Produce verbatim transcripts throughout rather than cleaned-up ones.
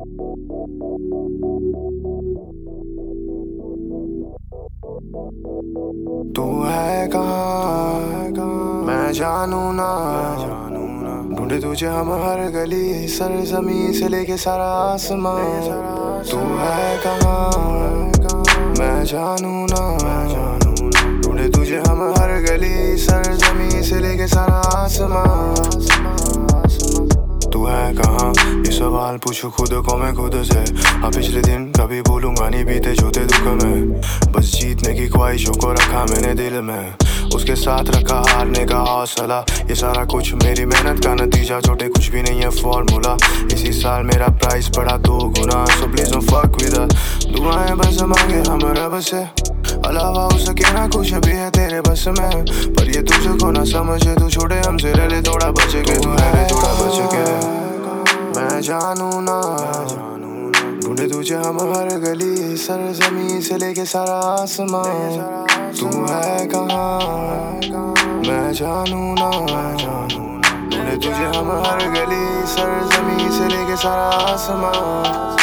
तू है कहाँ मैं जानू ना, ढूंढे तुझे हम हर गली, सर जमीन से लेके सारा आसमान। तू है कहाँ मैं जानू ना, ढूंढे तुझे हम हर गली, सर जमीन से लेके सारा आसमान। तू है कहाँ ये सवाल पूछू खुद को मैं खुद से। हाँ पिछले दिन कभी बोलूंगा नहीं, बीते जो थे दुख में, बस जीतने की ख्वाहिशों को रखा मैंने दिल में, उसके साथ रखा हारने का हौसला। ये सारा कुछ मेरी मेहनत का नतीजा, छोटे कुछ भी नहीं है फॉर्मूला। इसी साल मेरा प्राइस बढ़ा दो गुना, so please don't fuck with us. दुआएं बस मांगे हम रब से, अलावा हो सके ना कुछ भी है तेरे बस में, पर ये तुझको ना समझे, तू छोड़े हमसे रह ले थोड़ा बच के, तू रह ले थोड़ा बच के। मैं जानू ना, ढूंढे तुझे हम हर गली, सर जमीन से लेके सारा आसमान। तू है कहाँ मैं जानू ना, ढूंढे तुझे हम हर गली, सर जमीन से लेके सारा आसमान।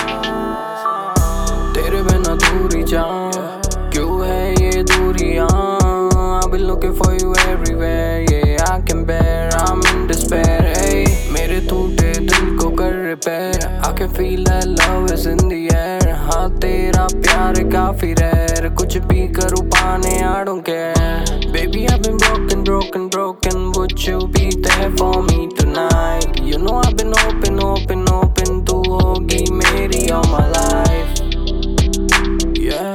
तेरे बिना दूरी जान क्यों है ये दूरियां, I've been looking for you everywhere, yeah I can bear, I'm in despair, hey मेरे टूटे दिल को कर repair, I can feel that love is in the air। हाँ तेरा प्यार काफी rare, कुछ भी करूँ पाने I don't care, baby I've been broken broken broken, would you be there for me tonight? You know I've been open open open, तू होगी मेरी all my life, yeah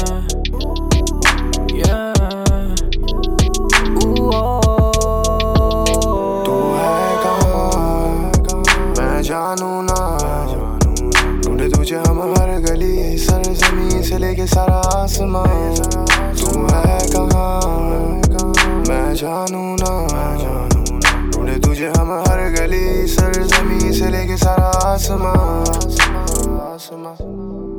जानू ना, ढूंढे तुझे हम हर गली, सर जमीन से लेके सारा आसमान। तू है कहाँ मैं जानू ना, ढूंढे तुझे हम हर गली, सर जमीन से लेके सारा आसमान।